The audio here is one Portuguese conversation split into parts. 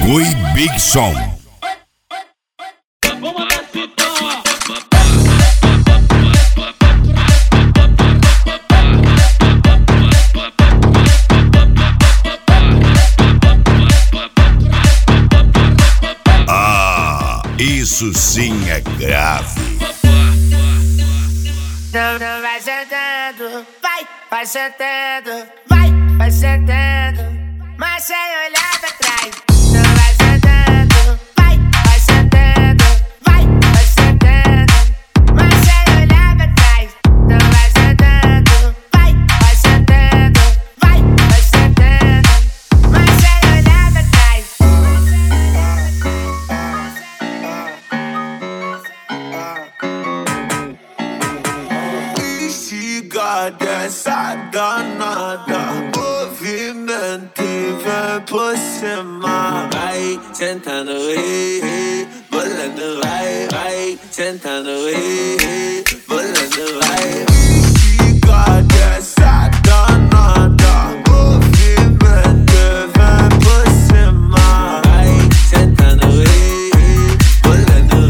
Goi Big Som. Ah, isso sim é grave. Não vai sentando, vai sentando, vai sentando, mas sem olhar pra trás. Não vai sentando, vai sentando, vai sentando, mas sem olhar pra trás. Não vai sentando, vai sentando, vai sentando, mas sem olhar pra trás. Estiga dessa danada, movimento e vem por cima. Vai sentando, bolando, vai sentando, bolando, vai. Estiga dessa danada, movimento e vem por cima. Vai sentando, bolando,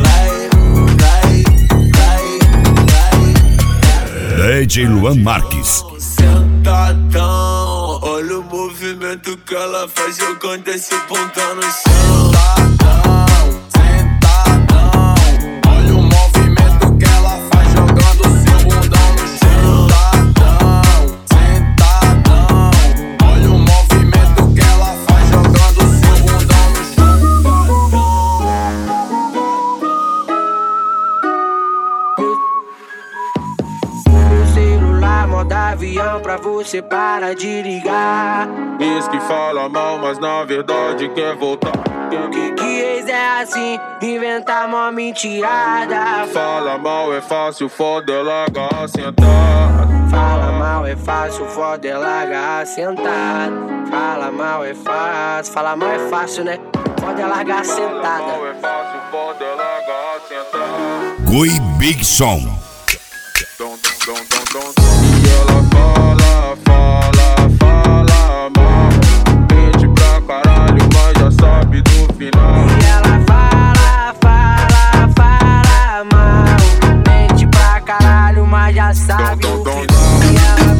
vai. DJ Luan Marques. Sentadão, olha o movimento que ela faz jogando esse bundão no chão. Sentadão, olha o movimento que ela faz jogando seu bundão no chão. Sentadão, olha o movimento que ela faz jogando seu bundão no Moda avião pra você parar de ligar. Diz que fala mal, mas na verdade quer voltar. Que ex é assim, inventar mó mentirada. Fala mal é fácil, foda é largar sentado. Fala mal é fácil, foda é largar sentado. Fala mal é fácil, né? Foda é largar sentada. Fala mal é fácil, foda é largar sentado. Goi Big Som. E ela fala mal. Mente pra caralho, mas já sabe do final. E ela fala mal. Mente pra caralho, mas já sabe o final. E ela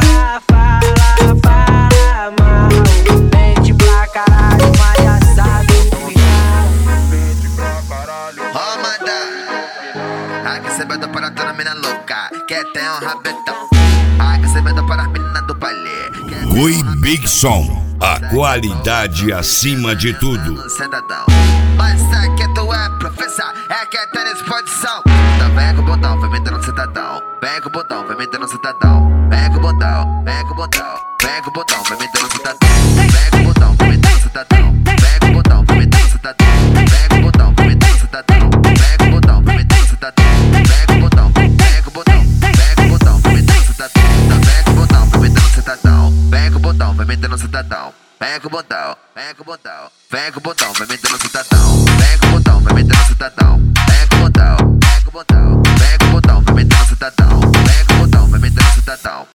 fala mal. Mente pra caralho, mas já sabe o final. Mente pra caralho. Oh, manda, aqui cê vai dar para toda mina louca que tem um rabetão. Aqui cê vai dar para as meninas do baile. Goi Big Som. A qualidade acima de tudo. Sentadão, mas é que tu é professor, é que tá na exposição. Então vem com o botão, vem metendo no cidadão. Vem com o botão, vem metendo no cidadão. Vem com o botão, vem com o botão. Vem com o botão, vem metendo no cidadão. Vem com o botão, vem metendo no cidadão. Vem com o botão, vem metendo no cidadão. Vem com o botão, vem metendo no cidadão. Vem com o botão, vem metendo no cidadão. Vem com o botão, vem com o botão. Vem com o botão, vem metendo no cidadão. Vem com o botão, vem metendo no cidadão. Vem com o botão, vem metendo no cidadão. Vem com o botão, vem com o botão. Vem com o botão, vem metendo no cidadão. Vem com o botão, vem metendo no cidadão. Vem com o botão, vem com o botão. Vem com o botão, vem metendo no cidadão. Vem com o botão, vem metendo no cidadão.